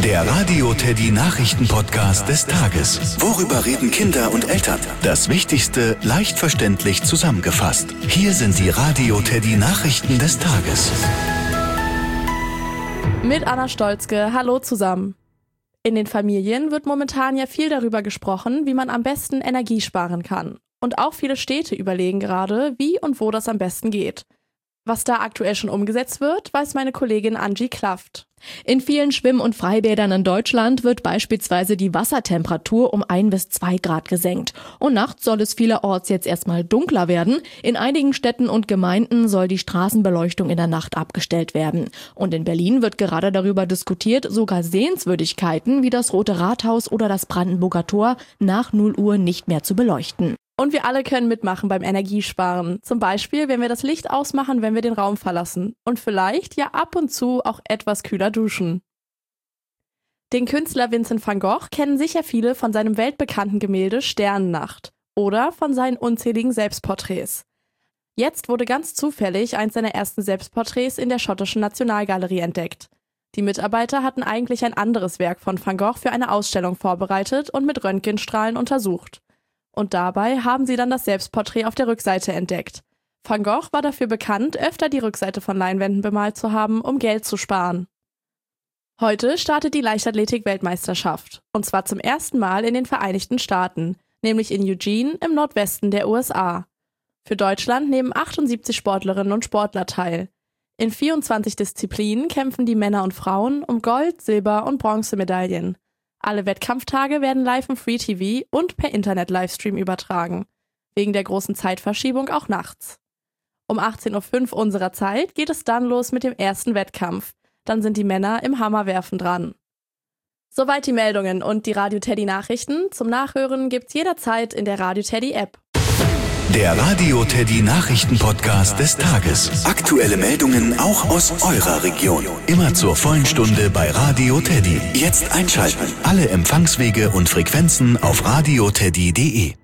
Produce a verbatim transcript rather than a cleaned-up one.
Der Radio Teddy Nachrichten-Podcast des Tages. Worüber reden Kinder und Eltern? Das Wichtigste leicht verständlich zusammengefasst. Hier sind die Radio Teddy Nachrichten des Tages. Mit Anna Stolzke, hallo zusammen. In den Familien wird momentan ja viel darüber gesprochen, wie man am besten Energie sparen kann. Und auch viele Städte überlegen gerade, wie und wo das am besten geht. Was da aktuell schon umgesetzt wird, weiß meine Kollegin Angie Klaft. In vielen Schwimm- und Freibädern in Deutschland wird beispielsweise die Wassertemperatur um ein bis zwei Grad gesenkt. Und nachts soll es vielerorts jetzt erstmal dunkler werden. In einigen Städten und Gemeinden soll die Straßenbeleuchtung in der Nacht abgestellt werden. Und in Berlin wird gerade darüber diskutiert, sogar Sehenswürdigkeiten wie das Rote Rathaus oder das Brandenburger Tor nach null Uhr nicht mehr zu beleuchten. Und wir alle können mitmachen beim Energiesparen. Zum Beispiel, wenn wir das Licht ausmachen, wenn wir den Raum verlassen. Und vielleicht ja ab und zu auch etwas kühler duschen. Den Künstler Vincent van Gogh kennen sicher viele von seinem weltbekannten Gemälde Sternennacht oder von seinen unzähligen Selbstporträts. Jetzt wurde ganz zufällig eins seiner ersten Selbstporträts in der schottischen Nationalgalerie entdeckt. Die Mitarbeiter hatten eigentlich ein anderes Werk von Van Gogh für eine Ausstellung vorbereitet und mit Röntgenstrahlen untersucht. Und dabei haben sie dann das Selbstporträt auf der Rückseite entdeckt. Van Gogh war dafür bekannt, öfter die Rückseite von Leinwänden bemalt zu haben, um Geld zu sparen. Heute startet die Leichtathletik-Weltmeisterschaft. Und zwar zum ersten Mal in den Vereinigten Staaten, nämlich in Eugene im Nordwesten der U S A. Für Deutschland nehmen achtundsiebzig Sportlerinnen und Sportler teil. In vierundzwanzig Disziplinen kämpfen die Männer und Frauen um Gold-, Silber- und Bronzemedaillen. Alle Wettkampftage werden live im Free T V und per Internet-Livestream übertragen. Wegen der großen Zeitverschiebung auch nachts. Um achtzehn Uhr fünf unserer Zeit geht es dann los mit dem ersten Wettkampf. Dann sind die Männer im Hammerwerfen dran. Soweit die Meldungen und die Radio Teddy Nachrichten. Zum Nachhören gibt's jederzeit in der Radio Teddy App. Der Radio Teddy Nachrichten-Podcast des Tages. Aktuelle Meldungen auch aus eurer Region. Immer zur vollen Stunde bei Radio Teddy. Jetzt einschalten. Alle Empfangswege und Frequenzen auf radio teddy punkt de.